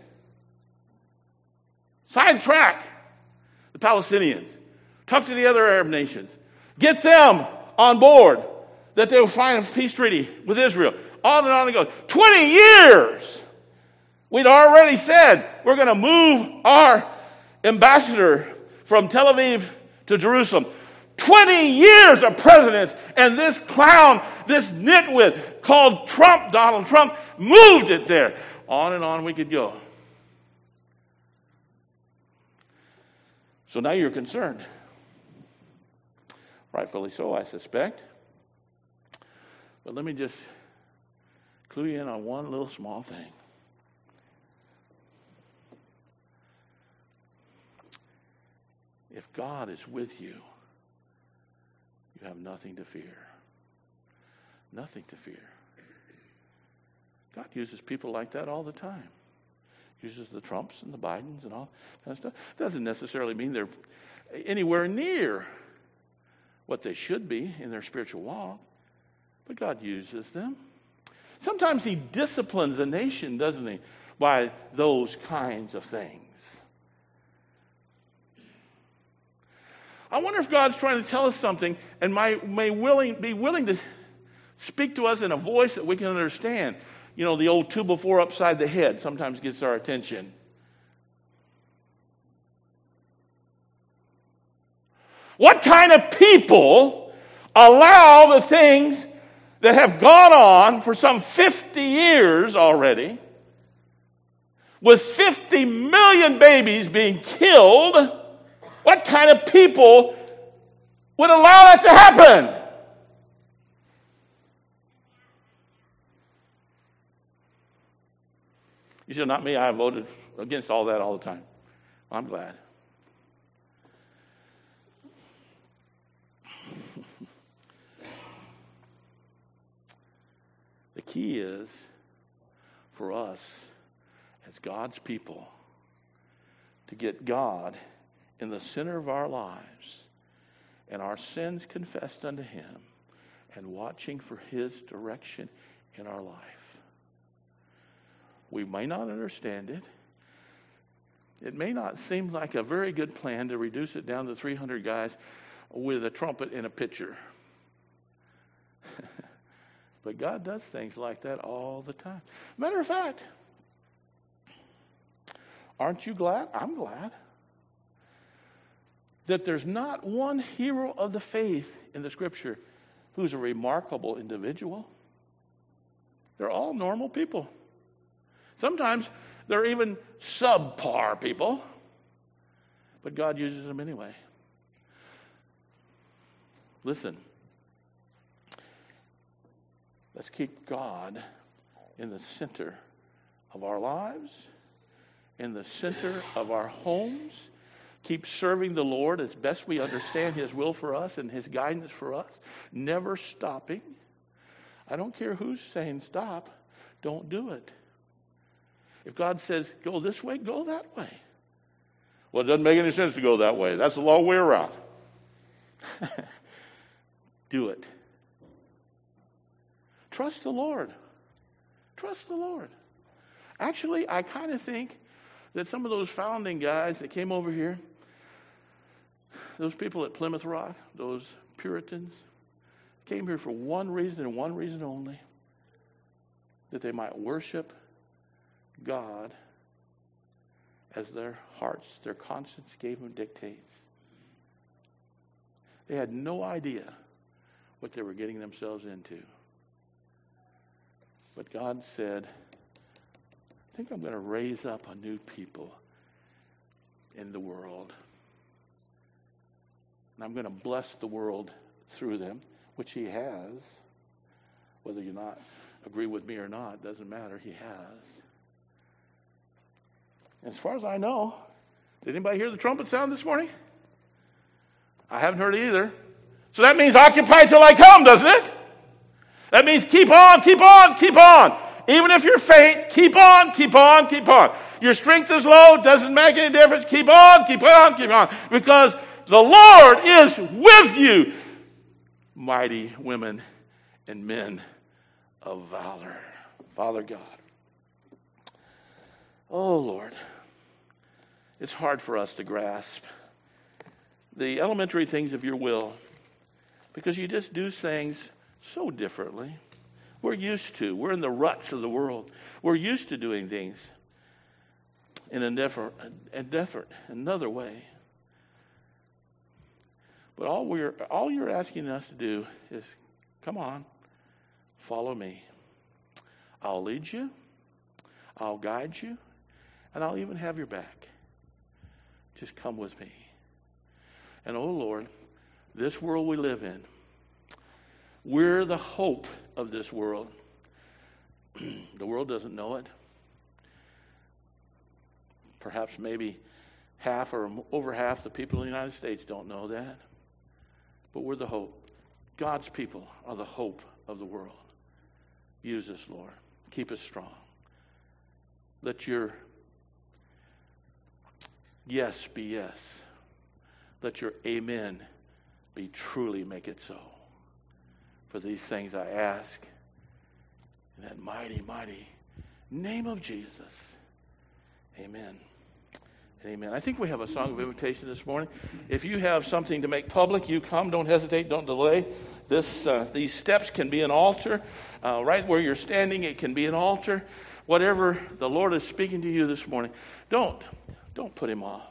S1: Sidetrack the Palestinians. Talk to the other Arab nations. Get them on board that they will sign a peace treaty with Israel. On and on it goes. 20 years! We'd already said we're going to move our ambassador from Tel Aviv to Jerusalem. 20 years of presidents, and this clown, this nitwit called Trump, Donald Trump, moved it there. On and on we could go. So now you're concerned. Rightfully so, I suspect. But let me just clue you in on one little small thing. If God is with you, you have nothing to fear. Nothing to fear. God uses people like that all the time. Uses the Trumps and the Bidens and all that kind of stuff. Doesn't necessarily mean they're anywhere near what they should be in their spiritual walk, but God uses them. Sometimes he disciplines a nation, doesn't he, by those kinds of things. I wonder if God's trying to tell us something and may be willing to speak to us in a voice that we can understand. You know, the old 2 before upside the head sometimes gets our attention. What kind of people allow the things that have gone on for some 50 years already, with 50 million babies being killed? What kind of people would allow that to happen? You said, not me, I voted against all that all the time. I'm glad. The key is for us as God's people to get God in the center of our lives and our sins confessed unto him and watching for his direction in our life. We may not understand it. It may not seem like a very good plan to reduce it down to 300 guys with a trumpet and a pitcher. But God does things like that all the time. Matter of fact, aren't you glad? I'm glad that there's not one hero of the faith in the Scripture who's a remarkable individual. They're all normal people. Sometimes they're even subpar people, but God uses them anyway. Listen, let's keep God in the center of our lives, in the center of our homes. Keep serving the Lord as best we understand his will for us and his guidance for us. Never stopping. I don't care who's saying stop. Don't do it. If God says go this way, go that way. Well, it doesn't make any sense to go that way. That's the long way around. Do it. Trust the Lord. Trust the Lord. Actually, I kind of think that some of those founding guys that came over here those people at Plymouth Rock, those Puritans, came here for one reason and one reason only, that they might worship God as their hearts, their conscience gave them dictates. They had no idea what they were getting themselves into. But God said, I think I'm going to raise up a new people in the world. And I'm going to bless the world through them, which he has. Whether you not agree with me or not, doesn't matter. He has. As far as I know, did anybody hear the trumpet sound this morning? I haven't heard it either. So that means occupy till I come, doesn't it? That means keep on, keep on, keep on. Even if you're faint, keep on, keep on, keep on. Your strength is low, doesn't make any difference. Keep on, keep on, keep on. Because the Lord is with you, mighty women and men of valor. Father God. Oh, Lord. It's hard for us to grasp the elementary things of your will because you just do things so differently. We're used to. We're in the ruts of the world. We're used to doing things in another way. But all you're asking us to do is, come on, follow me. I'll lead you. I'll guide you. And I'll even have your back. Just come with me. And oh Lord, this world we live in, we're the hope of this world. The world doesn't know it. Perhaps maybe half or over half the people in the United States don't know that. But we're the hope. God's people are the hope of the world. Use us, Lord. Keep us strong. Let your yes be yes. Let your amen be truly make it so. For these things I ask in that mighty, mighty name of Jesus. Amen. Amen. I think we have a song of invitation this morning. If you have something to make public, you come. Don't hesitate. Don't delay. These steps can be an altar. Right where you're standing, it can be an altar. Whatever the Lord is speaking to you this morning, don't put him off.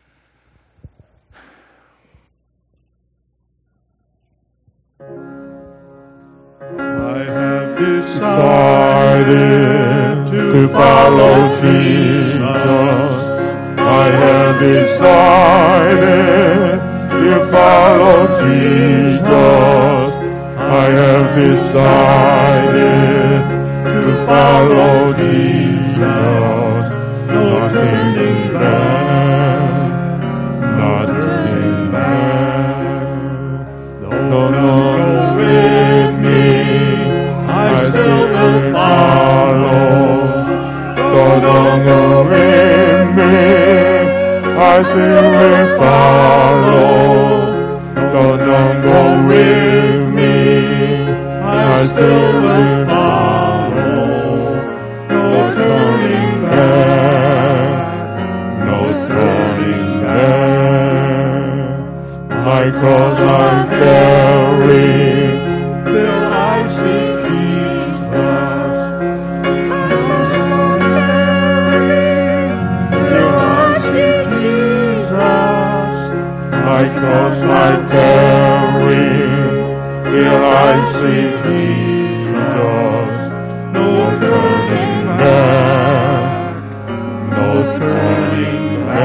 S3: I have decided to follow Jesus. I have decided to follow Jesus. I have decided to follow Jesus. Not turning back, not turning back. Don't go with me, I still will follow. Don't go with me, I still will follow. Don't go with me, I still will follow. No turning back, no turning back. My cross I carry till I see Jesus. My cross I carry till I see Jesus. My cross I carry till I see Jesus. No turning back, no turning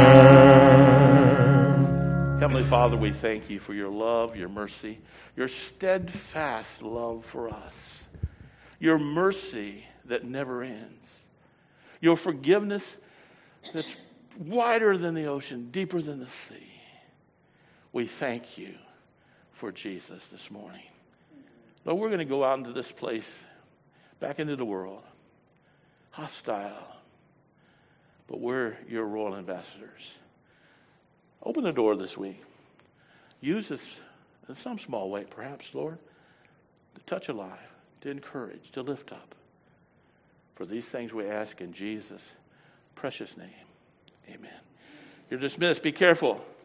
S3: back.
S1: Heavenly Father, we thank you for your love, your mercy, your steadfast love for us, your mercy that never ends, your forgiveness that's wider than the ocean, deeper than the sea. We thank you for Jesus this morning. Lord, we're going to go out into this place, back into the world, hostile, but we're your royal ambassadors. Open the door this week. Use this in some small way, perhaps, Lord, to touch a life, to encourage, to lift up. For these things we ask in Jesus' precious name. Amen. You're dismissed. Be careful.